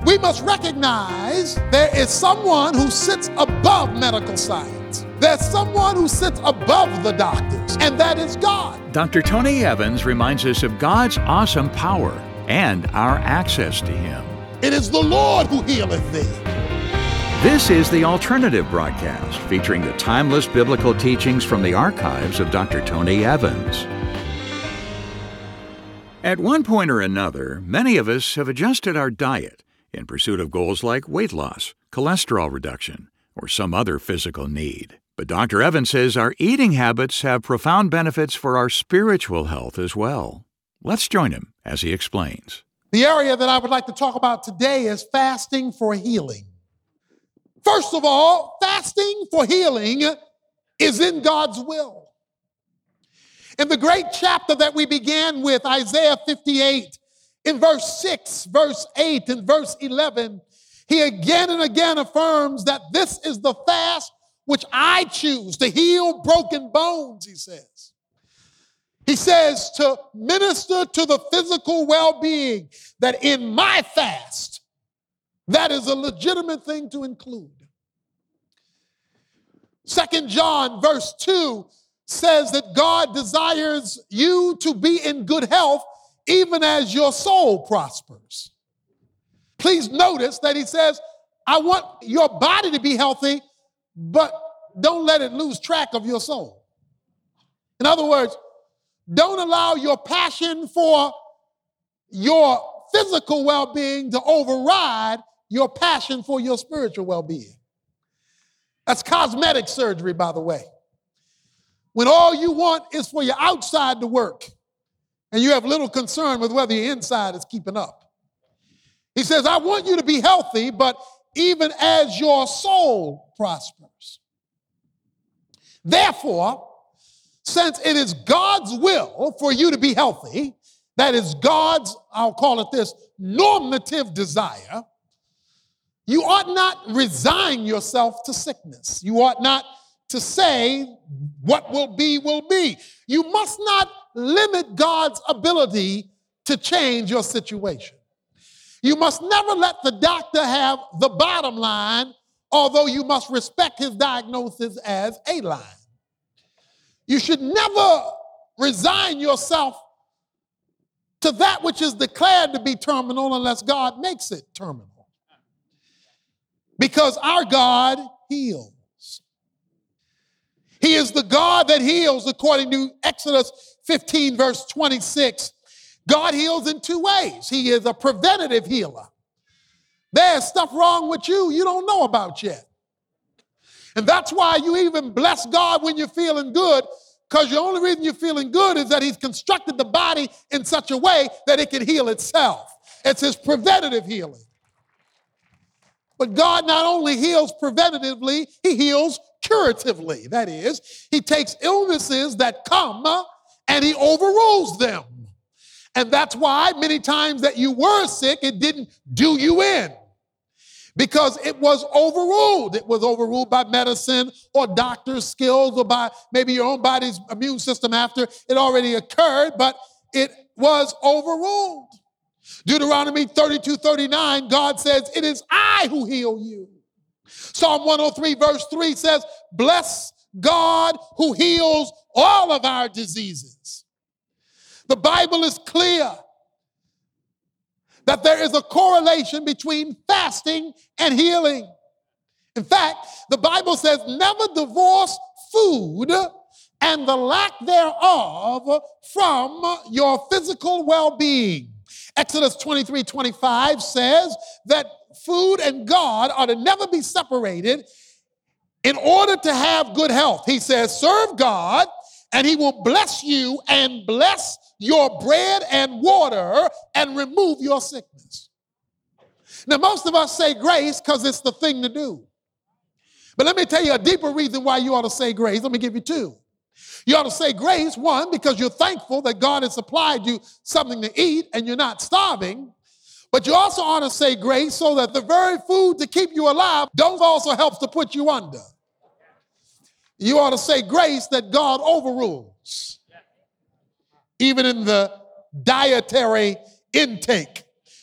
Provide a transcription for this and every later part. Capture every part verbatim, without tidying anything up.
We must recognize there is someone who sits above medical science. There's someone who sits above the doctors, and that is God. Doctor Tony Evans reminds us of God's awesome power and our access to Him. It is the Lord who healeth thee. This is the Alternative Broadcast, featuring the timeless biblical teachings from the archives of Doctor Tony Evans. At one point or another, many of us have adjusted our diet in pursuit of goals like weight loss, cholesterol reduction, or some other physical need. But Doctor Evans says our eating habits have profound benefits for our spiritual health as well. Let's join him as he explains. The area that I would like to talk about today is fasting for healing. First of all, fasting for healing is in God's will. In the great chapter that we began with, Isaiah fifty-eight, in verse six, verse eight, and verse eleven, he again and again affirms that this is the fast which I choose to heal broken bones, he says. He says to minister to the physical well-being, that in my fast, that is a legitimate thing to include. Second John verse two says that God desires you to be in good health even as your soul prospers. Please notice that he says, I want your body to be healthy, but don't let it lose track of your soul. In other words, don't allow your passion for your physical well-being to override your passion for your spiritual well-being. That's cosmetic surgery, by the way. When all you want is for your outside to work, and you have little concern with whether your inside is keeping up. He says, I want you to be healthy, but even as your soul prospers. Therefore, since it is God's will for you to be healthy, that is God's, I'll call it this, normative desire, you ought not resign yourself to sickness. You ought not to say what will be, will be. You must not limit God's ability to change your situation. You must never let the doctor have the bottom line, although you must respect his diagnosis as a line. You should never resign yourself to that which is declared to be terminal unless God makes it terminal. Because our God heals. He is the God that heals, according to Exodus fifteen, verse twenty-six. God heals in two ways. He is a preventative healer. There's stuff wrong with you you don't know about yet. And that's why you even bless God when you're feeling good, because the only reason you're feeling good is that he's constructed the body in such a way that it can heal itself. It's his preventative healing. But God not only heals preventatively, he heals curatively. That is, he takes illnesses that come and he overrules them. And that's why many times that you were sick, it didn't do you in. Because it was overruled. It was overruled by medicine or doctor's skills or by maybe your own body's immune system after it already occurred, but it was overruled. Deuteronomy thirty-two thirty-nine, God says, it is I who heal you. Psalm one oh three verse three says, bless God who heals all of our diseases. The Bible is clear that there is a correlation between fasting and healing. In fact, the Bible says never divorce food and the lack thereof from your physical well-being. Exodus twenty-three twenty-five says that food and God are to never be separated in order to have good health. He says, serve God and he will bless you and bless your bread and water and remove your sickness. Now, most of us say grace because it's the thing to do. But let me tell you a deeper reason why you ought to say grace. Let me give you two. You ought to say grace, one, because you're thankful that God has supplied you something to eat and you're not starving. But you also ought to say grace so that the very food to keep you alive don't also helps to put you under. You ought to say grace that God overrules. Even in the dietary intake.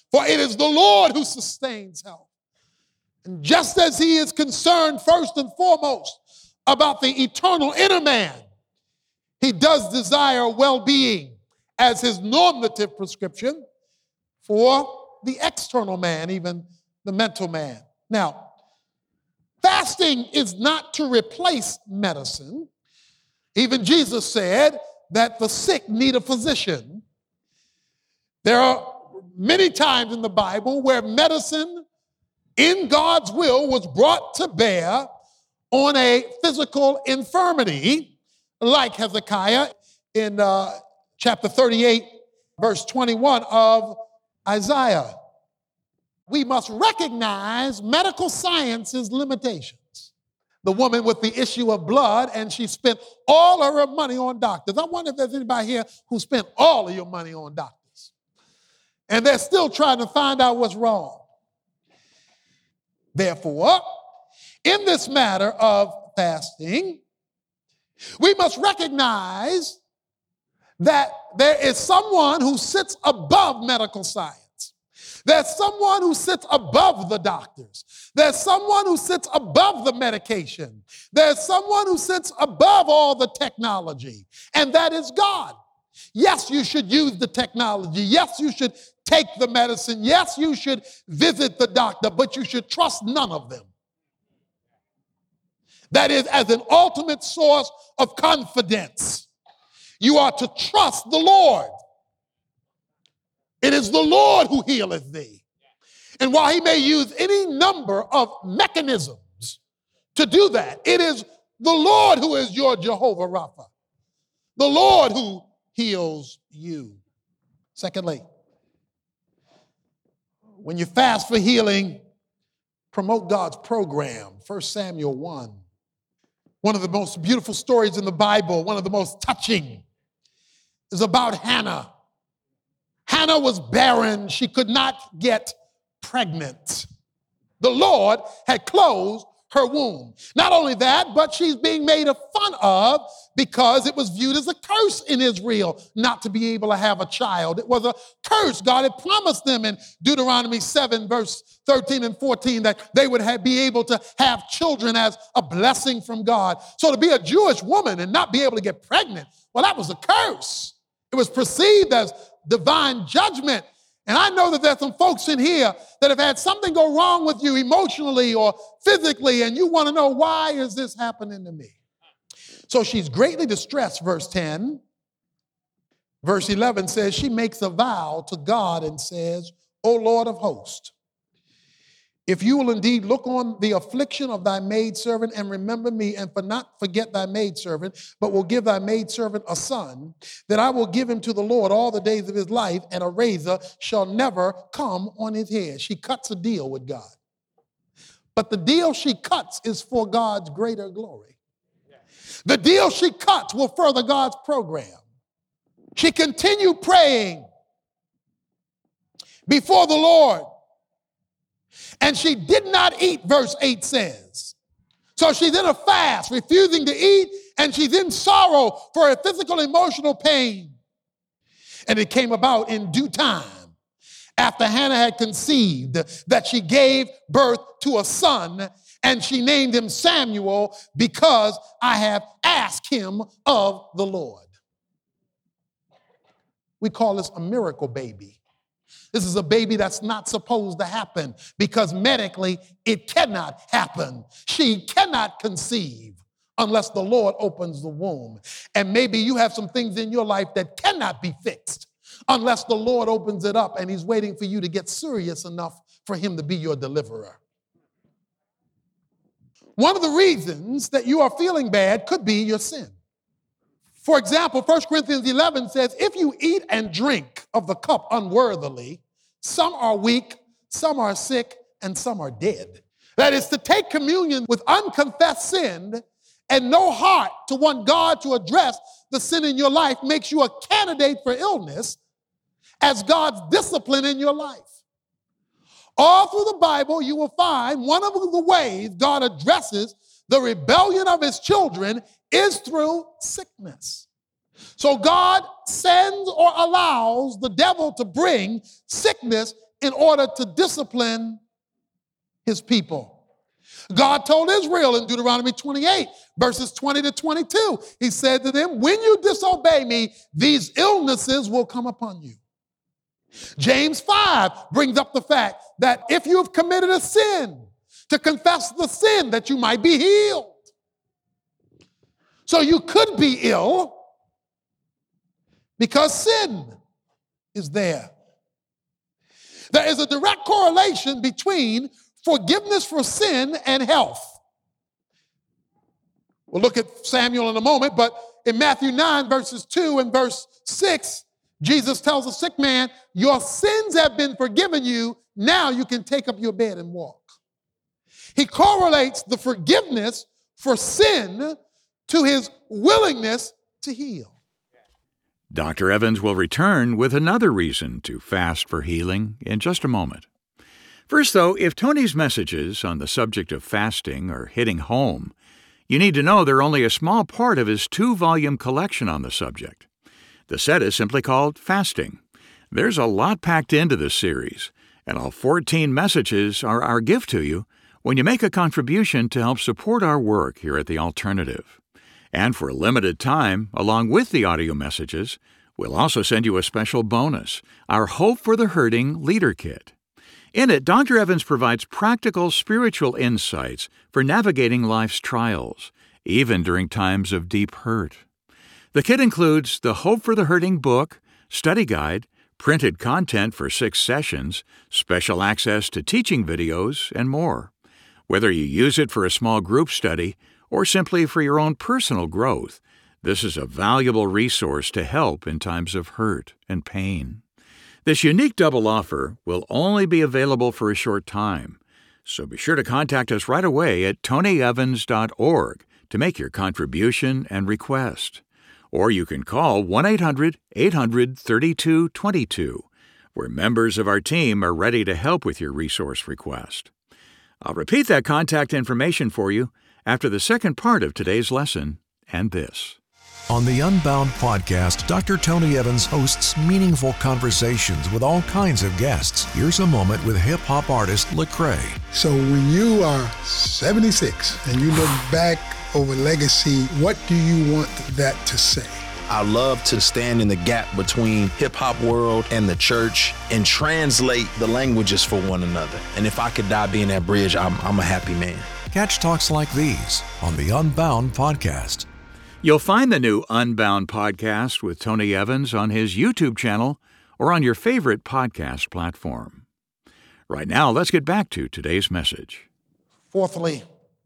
For it is the Lord who sustains health. And just as he is concerned first and foremost about the eternal inner man, he does desire well-being as his normative prescription for the external man, even the mental man. Now, fasting is not to replace medicine. Even Jesus said that the sick need a physician. There are many times in the Bible where medicine in God's will was brought to bear on a physical infirmity, like Hezekiah in uh, chapter thirty-eight, verse twenty-one of Isaiah. We must recognize medical science's limitations. The woman with the issue of blood, and she spent all of her money on doctors. I wonder if there's anybody here who spent all of your money on doctors. And they're still trying to find out what's wrong. Therefore, in this matter of fasting, we must recognize that there is someone who sits above medical science. There's someone who sits above the doctors. There's someone who sits above the medication. There's someone who sits above all the technology, and that is God. Yes, you should use the technology. Yes, you should take the medicine. Yes, you should visit the doctor, but you should trust none of them. That is, as an ultimate source of confidence, you are to trust the Lord. It is the Lord who healeth thee. And while he may use any number of mechanisms to do that, it is the Lord who is your Jehovah Rapha, the Lord who heals you. Secondly, when you fast for healing, promote God's program. First Samuel one. One of the most beautiful stories in the Bible, one of the most touching, is about Hannah. Hannah was barren. She could not get pregnant. The Lord had closed her womb. Not only that, but she's being made fun of because it was viewed as a curse in Israel not to be able to have a child. It was a curse. God had promised them in Deuteronomy seven, verse thirteen and fourteen, that they would have, be able to have children as a blessing from God. So to be a Jewish woman and not be able to get pregnant, well, that was a curse. It was perceived as divine judgment. And I know that there's some folks in here that have had something go wrong with you emotionally or physically, and you want to know, why is this happening to me? So she's greatly distressed, verse ten. Verse eleven says, she makes a vow to God and says, O Lord of hosts, if you will indeed look on the affliction of thy maidservant and remember me, and for not forget thy maidservant, but will give thy maidservant a son, then I will give him to the Lord all the days of his life, and a razor shall never come on his head. She cuts a deal with God. But the deal she cuts is for God's greater glory. The deal she cuts will further God's program. She continued praying before the Lord. And she did not eat, verse eight says. So she's in a fast, refusing to eat, and she's in sorrow for her physical, emotional pain. And it came about in due time, after Hannah had conceived, that she gave birth to a son, and she named him Samuel, because I have asked him of the Lord. We call this a miracle baby. This is a baby that's not supposed to happen because medically it cannot happen. She cannot conceive unless the Lord opens the womb. And maybe you have some things in your life that cannot be fixed unless the Lord opens it up, and he's waiting for you to get serious enough for him to be your deliverer. One of the reasons that you are feeling bad could be your sin. For example, First Corinthians eleven says, if you eat and drink of the cup unworthily, some are weak, some are sick, and some are dead. That is, to take communion with unconfessed sin and no heart to want God to address the sin in your life makes you a candidate for illness as God's discipline in your life. All through the Bible, you will find one of the ways God addresses the rebellion of his children is through sickness. So God sends or allows the devil to bring sickness in order to discipline his people. God told Israel in Deuteronomy twenty-eight, verses twenty to twenty-two, he said to them, when you disobey me, these illnesses will come upon you. James five brings up the fact that if you have committed a sin, to confess the sin that you might be healed. So you could be ill because sin is there. There is a direct correlation between forgiveness for sin and health. We'll look at Samuel in a moment, but in Matthew nine, verses two and verse six, Jesus tells a sick man, your sins have been forgiven you. Now you can take up your bed and walk. He correlates the forgiveness for sin to his willingness to heal. Doctor Evans will return with another reason to fast for healing in just a moment. First, though, if Tony's messages on the subject of fasting are hitting home, you need to know they're only a small part of his two-volume collection on the subject. The set is simply called Fasting. There's a lot packed into this series, and all fourteen messages are our gift to you when you make a contribution to help support our work here at The Alternative. And for a limited time, along with the audio messages, we'll also send you a special bonus, our Hope for the Hurting Leader Kit. In it, Doctor Evans provides practical spiritual insights for navigating life's trials, even during times of deep hurt. The kit includes the Hope for the Hurting book, study guide, printed content for six sessions, special access to teaching videos, and more. Whether you use it for a small group study or simply for your own personal growth, this is a valuable resource to help in times of hurt and pain. This unique double offer will only be available for a short time, so be sure to contact us right away at tony evans dot org to make your contribution and request. Or you can call one eight hundred eight hundred thirty-two twenty-two, where members of our team are ready to help with your resource request. I'll repeat that contact information for you after the second part of today's lesson and this. On the Unbound podcast, Doctor Tony Evans hosts meaningful conversations with all kinds of guests. Here's a moment with hip-hop artist Lecrae. So when you are seventy-six and you look back over legacy, what do you want that to say? I love to stand in the gap between hip-hop world and the church and translate the languages for one another. And if I could die being that bridge, I'm, I'm a happy man. Catch talks like these on the Unbound podcast. You'll find the new Unbound podcast with Tony Evans on his YouTube channel or on your favorite podcast platform. Right now, let's get back to today's message. Fourthly,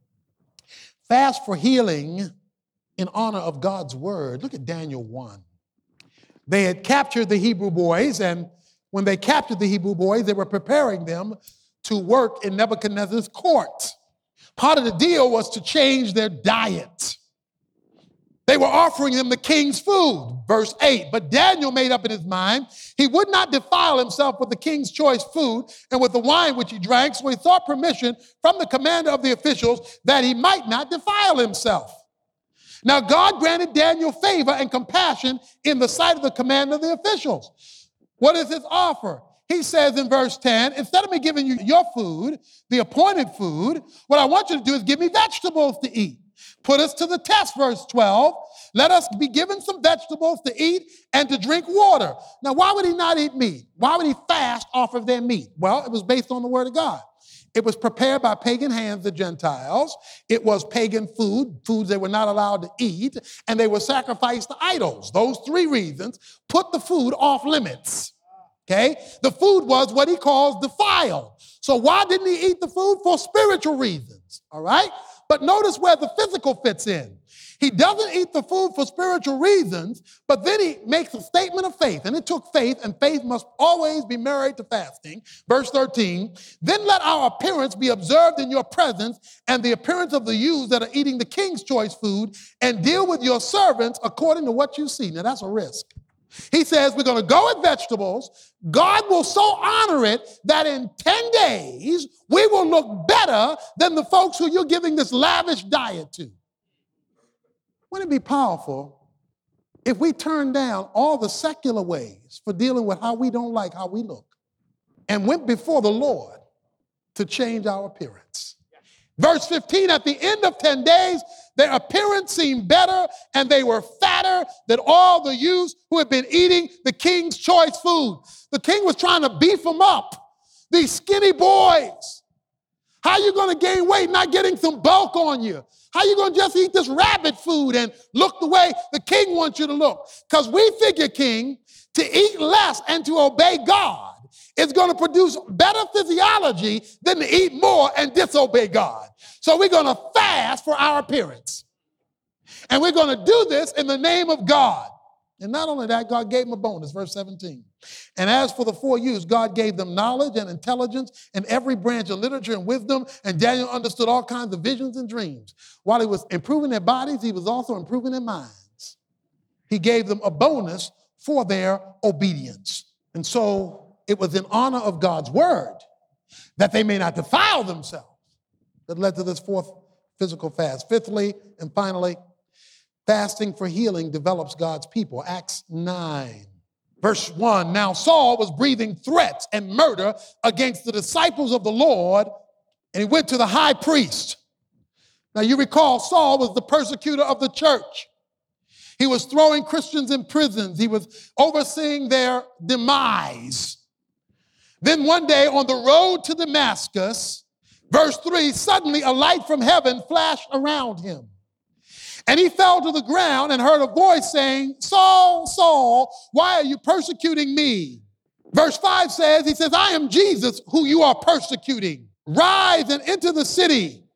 fast for healing in honor of God's word. Look at Daniel one. They had captured the Hebrew boys, and when they captured the Hebrew boys, they were preparing them to work in Nebuchadnezzar's court. Part of the deal was to change their diet. They were offering them the king's food, verse eight. But Daniel made up in his mind he would not defile himself with the king's choice food and with the wine which he drank, so he sought permission from the commander of the officials that he might not defile himself. Now God granted Daniel favor and compassion in the sight of the commander of the officials. What is his offer? He says in verse ten, instead of me giving you your food, the appointed food, what I want you to do is give me vegetables to eat. Put us to the test, verse twelve. Let us be given some vegetables to eat and to drink water. Now, why would he not eat meat? Why would he fast off of their meat? Well, it was based on the word of God. It was prepared by pagan hands, the Gentiles. It was pagan food, foods they were not allowed to eat, and they were sacrificed to idols. Those three reasons put the food off limits. Okay? The food was what he calls defiled. So why didn't he eat the food? For spiritual reasons. All right? But notice where the physical fits in. He doesn't eat the food for spiritual reasons, but then he makes a statement of faith, and it took faith, and faith must always be married to fasting. Verse thirteen, then let our appearance be observed in your presence and the appearance of the youths that are eating the king's choice food, and deal with your servants according to what you see. Now that's a risk. He says we're going to go with vegetables. God will so honor it that in ten days we will look better than the folks who you're giving this lavish diet to. Wouldn't it be powerful if we turn down all the secular ways for dealing with how we don't like how we look? and went before the Lord to change our appearance. Verse fifteen, at the end of ten days, their appearance seemed better, and they were fatter than all the youths who had been eating the king's choice food. The king was trying to beef them up. These skinny boys. How you going to gain weight not getting some bulk on you? How you going to just eat this rabbit food and look the way the king wants you to look? Because we figure, king, to eat less and to obey God is going to produce better physiology than to eat more and disobey God. So we're going to fast for our appearance. And we're going to do this in the name of God. And not only that, God gave them a bonus, verse seventeen. And as for the four youths, God gave them knowledge and intelligence in every branch of literature and wisdom, and Daniel understood all kinds of visions and dreams. While he was improving their bodies, he was also improving their minds. He gave them a bonus for their obedience. And so it was in honor of God's word that they may not defile themselves that led to this fourth physical fast. Fifthly, and finally, fasting for healing develops God's people. Acts nine, verse one. Now Saul was breathing threats and murder against the disciples of the Lord, and he went to the high priest. Now you recall Saul was the persecutor of the church. He was throwing Christians in prisons. He was overseeing their demise. Then one day on the road to Damascus, verse three, suddenly a light from heaven flashed around him. And he fell to the ground and heard a voice saying, Saul, Saul, why are you persecuting me? Verse five says, he says, I am Jesus who you are persecuting. Rise and enter the city,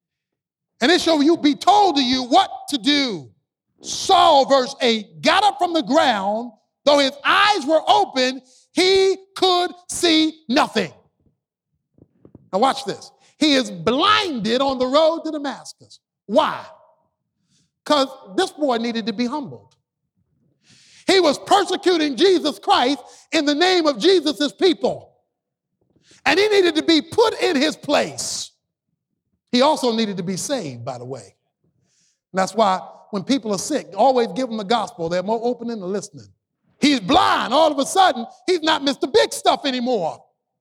and it shall you be told to you what to do. Saul, verse eight, got up from the ground. Though his eyes were open, he could see nothing. Now watch this. He is blinded on the road to Damascus. Why? Because this boy needed to be humbled. He was persecuting Jesus Christ in the name of Jesus' people. And he needed to be put in his place. He also needed to be saved, by the way. And that's why when people are sick, always give them the gospel. They're more open and listening. He's blind. All of a sudden, he's not Mister Big Stuff anymore.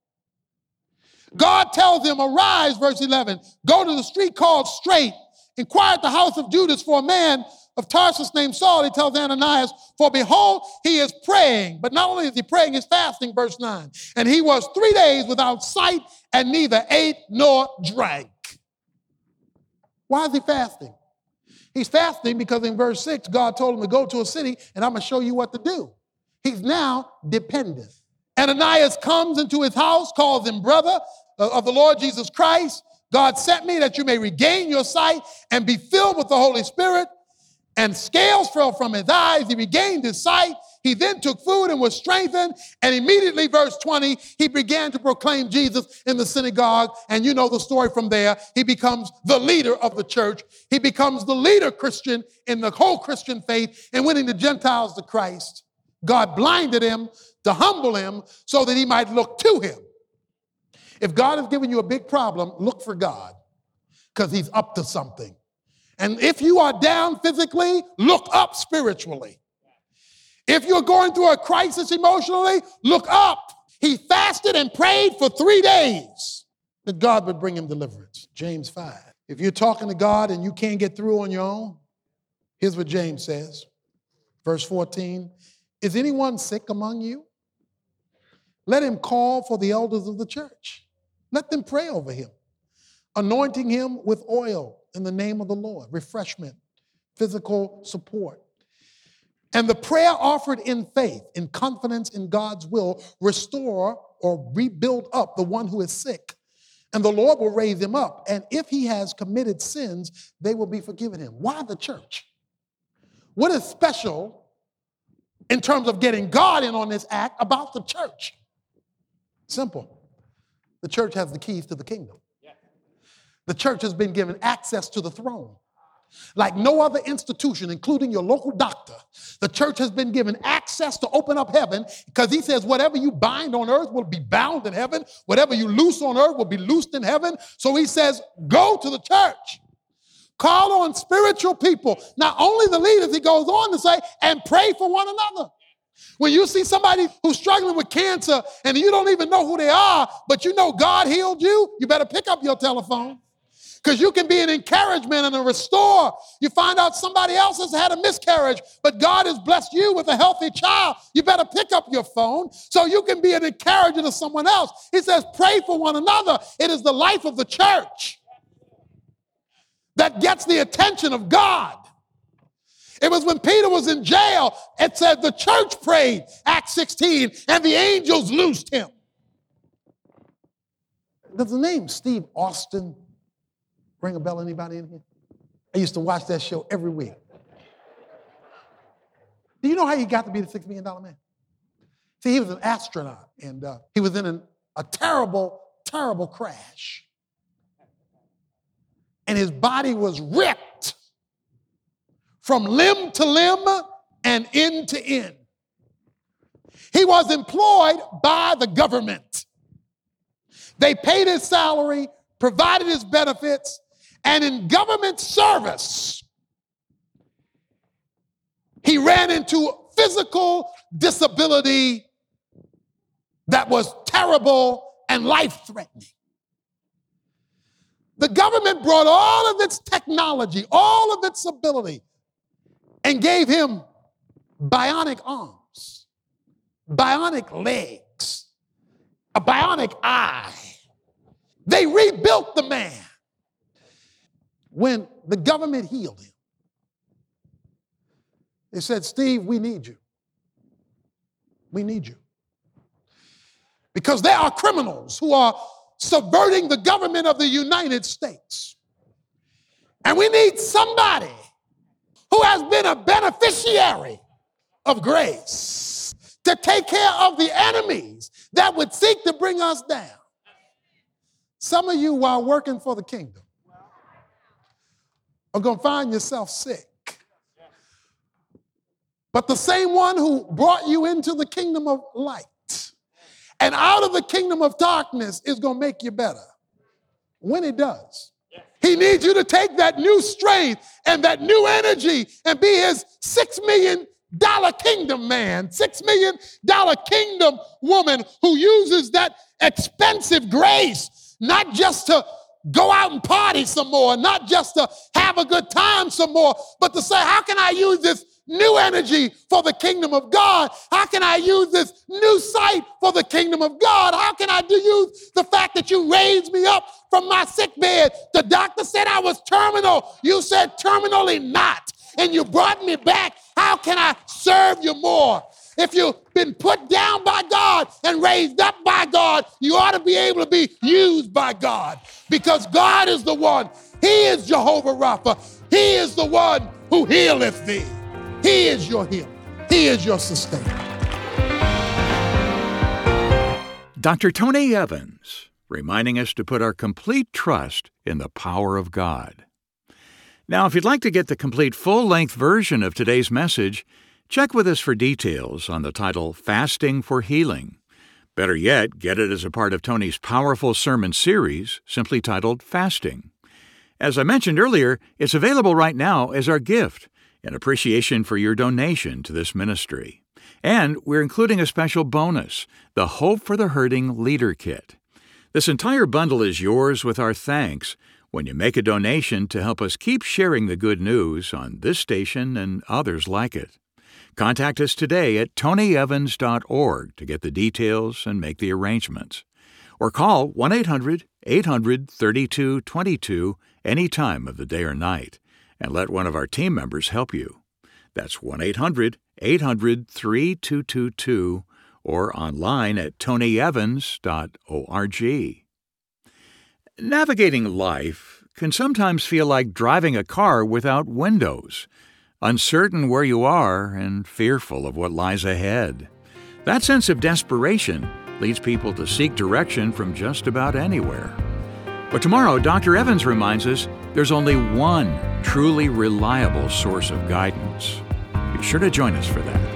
God tells him, arise, verse eleven, go to the street called Straight, inquire at the house of Judas for a man of Tarsus named Saul. He tells Ananias, for behold, he is praying. But not only is he praying, he's fasting, verse nine. And he was three days without sight and neither ate nor drank. Why is he fasting? He's fasting because in verse six, God told him to go to a city and I'm going to show you what to do. He's now dependent. Ananias comes into his house, calls him brother of the Lord Jesus Christ. God sent me that you may regain your sight and be filled with the Holy Spirit. And scales fell from his eyes. He regained his sight. He then took food and was strengthened. And immediately, verse twenty, he began to proclaim Jesus in the synagogue. And you know the story from there. He becomes the leader of the church. He becomes the leader Christian in the whole Christian faith and winning the Gentiles to Christ. God blinded him to humble him so that he might look to him. If God has given you a big problem, look for God because he's up to something. And if you are down physically, look up spiritually. If you're going through a crisis emotionally, look up. He fasted and prayed for three days that God would bring him deliverance. James five. If you're talking to God and you can't get through on your own, here's what James says. Verse fourteen, is anyone sick among you? Let him call for the elders of the church. Let them pray over him, anointing him with oil in the name of the Lord, refreshment, physical support. And the prayer offered in faith, in confidence in God's will, restore or rebuild up the one who is sick. And the Lord will raise him up. And if he has committed sins, they will be forgiven him. Why the church? What is special in terms of getting God in on this act about the church? Simple. The church has the keys to the kingdom. The church has been given access to the throne. Like no other institution, including your local doctor, the church has been given access to open up heaven because he says whatever you bind on earth will be bound in heaven. Whatever you loose on earth will be loosed in heaven. So he says, go to the church. Call on spiritual people. Not only the leaders, he goes on to say, and pray for one another. When you see somebody who's struggling with cancer and you don't even know who they are, but you know God healed you, you better pick up your telephone. Because you can be an encouragement and a restorer. You find out somebody else has had a miscarriage, but God has blessed you with a healthy child. You better pick up your phone so you can be an encourager to someone else. He says, pray for one another. It is the life of the church that gets the attention of God. It was when Peter was in jail, it said the church prayed, Acts sixteen, and the angels loosed him. Does the name Steve Austin ring a bell? Anybody in here? I used to watch that show every week. Do you know how he got to be the six million dollar man? See, he was an astronaut, and uh, he was in an, a terrible, terrible crash. And his body was ripped from limb to limb and end to end. He was employed by the government. They paid his salary, provided his benefits, and in government service, he ran into physical disability that was terrible and life-threatening. The government brought all of its technology, all of its ability, and gave him bionic arms, bionic legs, a bionic eye. They rebuilt the man. When the government healed him, they said, Steve, we need you. We need you. Because there are criminals who are subverting the government of the United States. And we need somebody who has been a beneficiary of grace to take care of the enemies that would seek to bring us down. Some of you, while working for the kingdom, are going to find yourself sick. But the same one who brought you into the kingdom of light and out of the kingdom of darkness is going to make you better. When it does, he needs you to take that new strength and that new energy and be his six million dollar kingdom man, six million dollar kingdom woman who uses that expensive grace, not just to go out and party some more, not just to have a good time some more, but to say, how can I use this new energy for the kingdom of God? How can I use this new sight for the kingdom of God? How can I do use the fact that you raised me up from my sick bed? The doctor said I was terminal. You said terminally not. And you brought me back. How can I serve you more? If you've been put down by God and raised up by God, you ought to be able to be used by God, because God is the one. He is Jehovah Rapha. He is the one who healeth thee. He is your healer. He is your sustainer. Doctor Tony Evans, reminding us to put our complete trust in the power of God. Now, if you'd like to get the complete full-length version of today's message, check with us for details on the title Fasting for Healing. Better yet, get it as a part of Tony's powerful sermon series, simply titled Fasting. As I mentioned earlier, it's available right now as our gift in appreciation for your donation to this ministry. And we're including a special bonus, the Hope for the Hurting Leader Kit. This entire bundle is yours with our thanks when you make a donation to help us keep sharing the good news on this station and others like it. Contact us today at tony evans dot org to get the details and make the arrangements. Or call one eight hundred eight hundred thirty-two twenty-two any time of the day or night and let one of our team members help you. That's one eight hundred eight hundred thirty-two twenty-two or online at tony evans dot org. Navigating life can sometimes feel like driving a car without windows, uncertain where you are and fearful of what lies ahead. That sense of desperation leads people to seek direction from just about anywhere. But tomorrow, Doctor Evans reminds us there's only one truly reliable source of guidance. Be sure to join us for that.